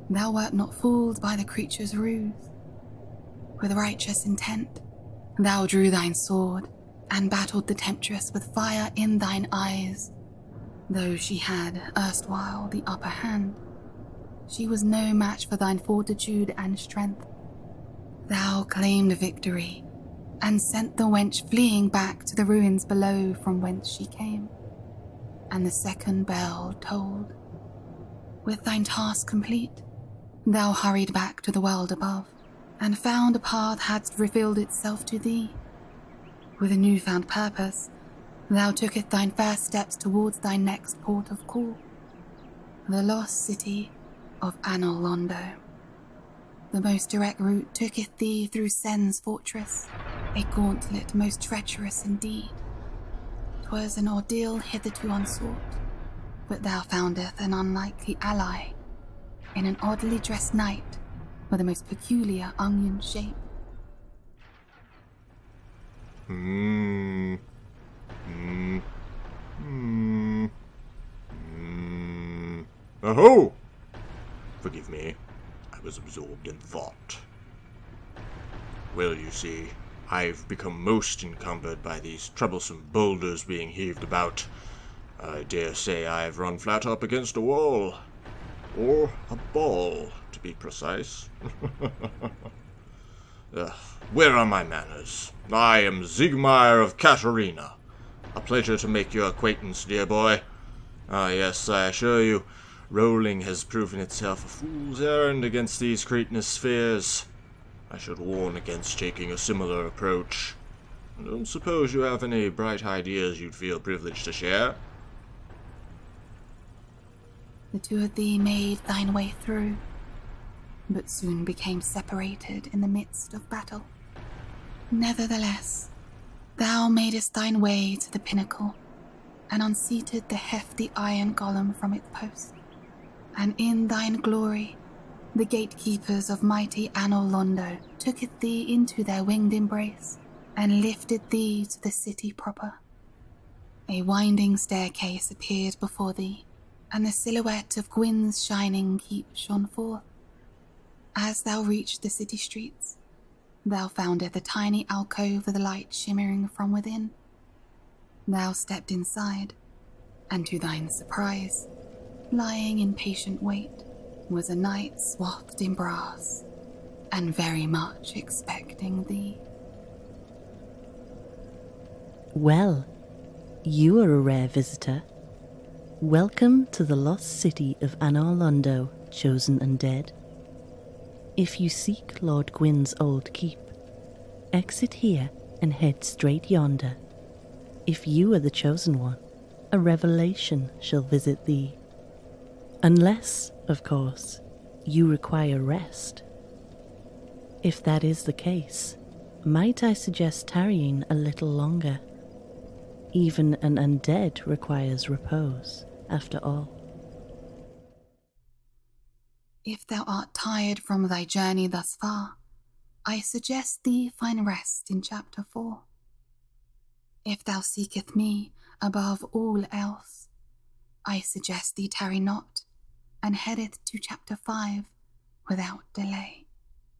Thou wert not fooled by the creature's ruse. With righteous intent, thou drew thine sword and battled the temptress with fire in thine eyes. Though she had erstwhile the upper hand, she was no match for thine fortitude and strength. Thou claimed victory and sent the wench fleeing back to the ruins below from whence she came. And the second bell tolled. With thine task complete, thou hurried back to the world above, and found a path hadst revealed itself to thee. With a newfound purpose, thou tookest thine first steps towards thy next port of call, the lost city of Anor Londo. The most direct route tooketh thee through Sen's fortress, a gauntlet most treacherous indeed. 'Twas an ordeal hitherto unsought, but thou foundest an unlikely ally in an oddly dressed knight with a most peculiar onion shape. Aho! Forgive me, I was absorbed in thought. Well, you see, I've become most encumbered by these troublesome boulders being heaved about. I dare say I've run flat up against a wall. Or a ball, to be precise. Where are my manners? I am Siegmeyer of Katarina. A pleasure to make your acquaintance, dear boy. Ah, yes, I assure you, rolling has proven itself a fool's errand against these cretinous spheres. I should warn against taking a similar approach. I don't suppose you have any bright ideas you'd feel privileged to share? The two of thee made thine way through, but soon became separated in the midst of battle. Nevertheless, thou madest thine way to the pinnacle, and unseated the hefty iron golem from its post. And in thine glory, the gatekeepers of mighty Anor Londo tooketh thee into their winged embrace, and lifted thee to the city proper. A winding staircase appeared before thee, and the silhouette of Gwyn's shining keep shone forth. As thou reached the city streets, thou foundest a tiny alcove with light shimmering from within. Thou stepped inside, and to thine surprise, lying in patient wait, was a knight swathed in brass, and very much expecting thee. Well, you are a rare visitor. Welcome to the lost city of Anor Londo, chosen undead. If you seek Lord Gwyn's old keep, exit here and head straight yonder. If you are the chosen one, a revelation shall visit thee. Unless, of course, you require rest. If that is the case, might I suggest tarrying a little longer? Even an undead requires repose, after all. If thou art tired from thy journey thus far, I suggest thee find rest in chapter 4. If thou seeketh me above all else, I suggest thee tarry not, and headeth to chapter 5 without delay.